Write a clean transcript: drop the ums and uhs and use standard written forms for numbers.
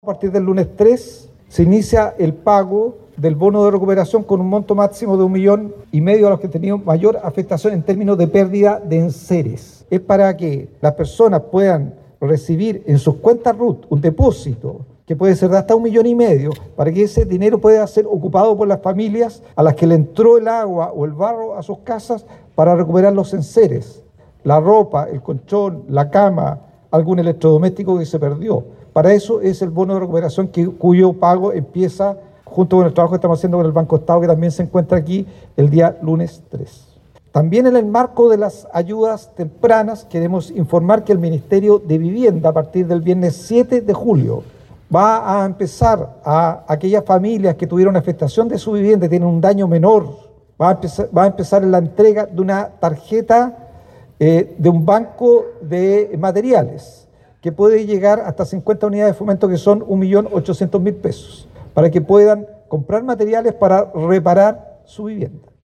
A partir del lunes 3 se inicia el pago del bono de recuperación con un monto máximo de 1,5 millones a los que han tenido mayor afectación en términos de pérdida de enseres. Es para que las personas puedan recibir en sus cuentas RUT un depósito que puede ser de hasta 1,5 millones, para que ese dinero pueda ser ocupado por las familias a las que le entró el agua o el barro a sus casas para recuperar los enseres, la ropa, el colchón, la cama, algún electrodoméstico que se perdió. Para eso es el bono de recuperación cuyo pago empieza junto con el trabajo que estamos haciendo con el Banco Estado, que también se encuentra aquí el día lunes 3. También en el marco de las ayudas tempranas queremos informar que el Ministerio de Vivienda a partir del viernes 7 de julio va a empezar a aquellas familias que tuvieron afectación de su vivienda y tienen un daño menor, va a empezar la entrega de una tarjeta de un banco de materiales que puede llegar hasta 50 unidades de fomento, que son 1.800.000 pesos, para que puedan comprar materiales para reparar su vivienda.